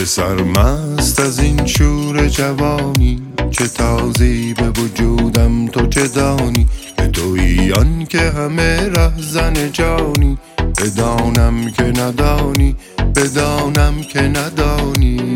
چه سرمست از این شور جوانی، چه تازی به وجودم تو چه دانی. به تویی آن که همه رهزن جانی، بدانم که ندانی، بدانم که ندانی.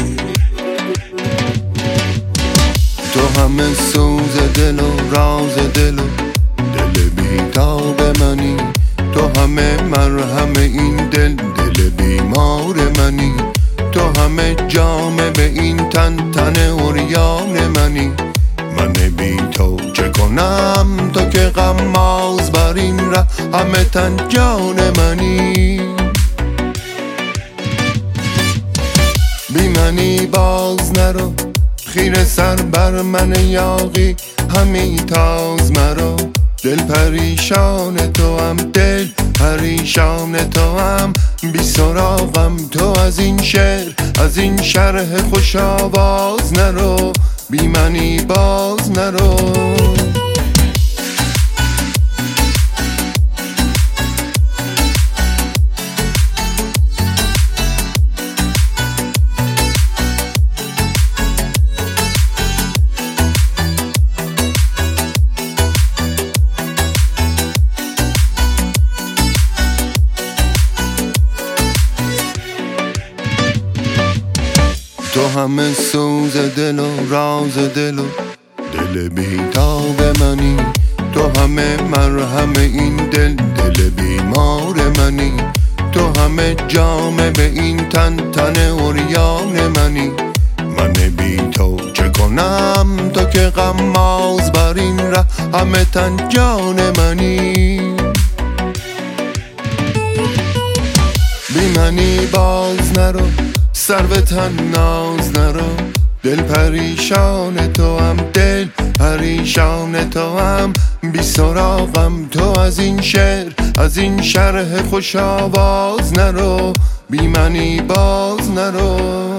تو همه سوز دل و راز دل و دل بیتاب منی. تو همه مرهم این دل، دل بیمار منی. تو همه جامه به این تن، تن عریان منی. من بی تو چه کنم، تو که غماز بر این ره، همه تن جان منی. بی منی باز نرو، خیره سر بر من یاغی، همی تاز مرا. دل پریشان تو هم، دل پریشان تو هم. بی سراغم تو از این شعر، از این شرح خوش آواز نرو. بی منی باز نرو. تو همه سوز دل و راز دل و دل بیتاب منی. تو همه مرهم این دل، دل بیمار منی. تو همه جامه به این تن، تن عریان منی. من بی تو چه کنم، تو که غماز بر این ره، همه تن جان منی. بی منی باز نرو، سر به تن ناز نرو. دل پریشان تو هم، دل پریشان تو هم. بی سراغم تو از این شعر، از این شرح خوش آواز نرو. بی منی باز نرو.